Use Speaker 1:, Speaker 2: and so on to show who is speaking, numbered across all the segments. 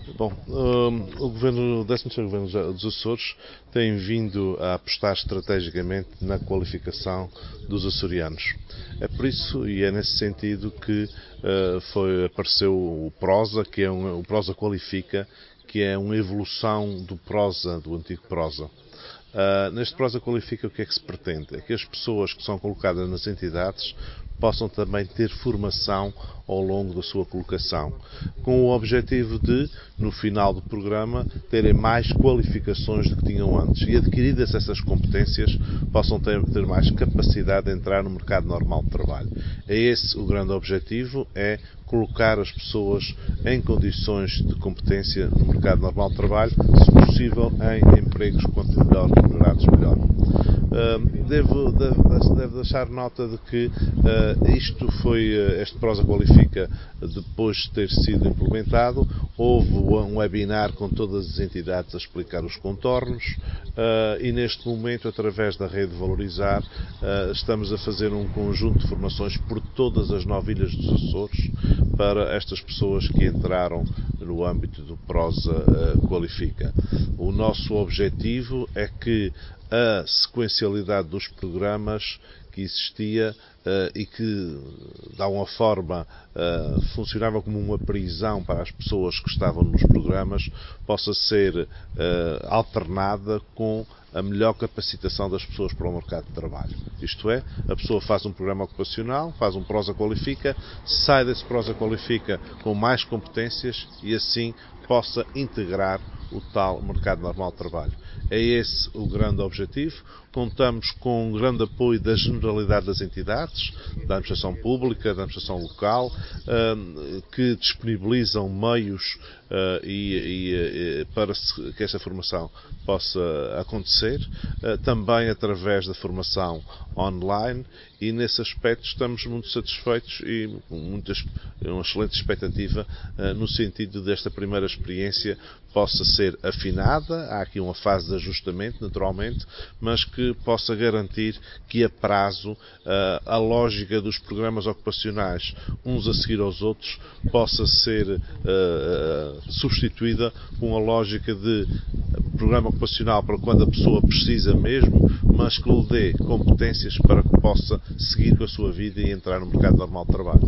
Speaker 1: Bom, o 13º Governo dos Açores tem vindo a apostar estrategicamente na qualificação dos açorianos. É por isso e é nesse sentido que apareceu o Prosa, o Prosa Qualifica, que é uma evolução do Prosa, do antigo Prosa. Neste Prosa Qualifica, o que é que se pretende? É que as pessoas que são colocadas nas entidades possam também ter formação ao longo da sua colocação, com o objetivo de, no final do programa, terem mais qualificações do que tinham antes e, adquiridas essas competências, possam ter mais capacidade de entrar no mercado normal de trabalho. É esse o grande objetivo, é colocar as pessoas em condições de competência no mercado normal de trabalho, se possível em empregos quanto melhor remunerados, melhor. Devo deixar nota de que este Prosa Qualifica, depois de ter sido implementado, houve um webinar com todas as entidades a explicar os contornos e neste momento, através da rede Valorizar, estamos a fazer um conjunto de formações por todas as 9 ilhas dos Açores para estas pessoas que entraram no âmbito do Prosa Qualifica. O nosso objetivo é que a sequencialidade dos programas que existia e que, de alguma forma, funcionava como uma prisão para as pessoas que estavam nos programas, possa ser alternada com a melhor capacitação das pessoas para o mercado de trabalho. Isto é, a pessoa faz um programa ocupacional, faz um Prosa Qualifica, sai desse Prosa Qualifica com mais competências e assim possa integrar o tal mercado normal de trabalho. É esse o grande objetivo. Contamos com um grande apoio da generalidade das entidades, da administração pública, da administração local, que disponibilizam meios para que esta formação possa acontecer, também através da formação online, e nesse aspecto estamos muito satisfeitos e com uma excelente expectativa no sentido desta primeira experiência possa ser afinada. Há aqui uma fase de ajustamento, naturalmente, mas que possa garantir que a prazo a lógica dos programas ocupacionais, uns a seguir aos outros, possa ser substituída com a lógica de programa ocupacional para quando a pessoa precisa mesmo, mas que lhe dê competências para que possa seguir com a sua vida e entrar no mercado normal de trabalho.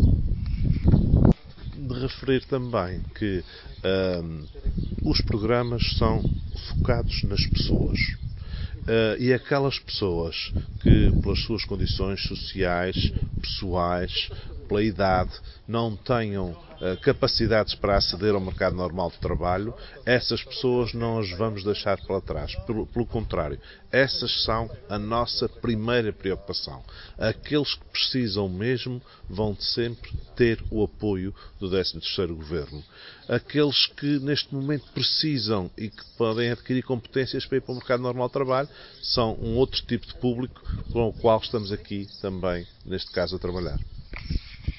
Speaker 1: De referir também que os programas são focados nas pessoas. E aquelas pessoas que, pelas suas condições sociais, pessoais, pela idade, não tenham capacidades para aceder ao mercado normal de trabalho, essas pessoas não as vamos deixar para trás. Pelo contrário, essas são a nossa primeira preocupação. Aqueles que precisam mesmo vão sempre ter o apoio do 13º Governo. Aqueles que neste momento precisam e que podem adquirir competências para ir para o mercado normal de trabalho são um outro tipo de público com o qual estamos aqui também, neste caso, a trabalhar.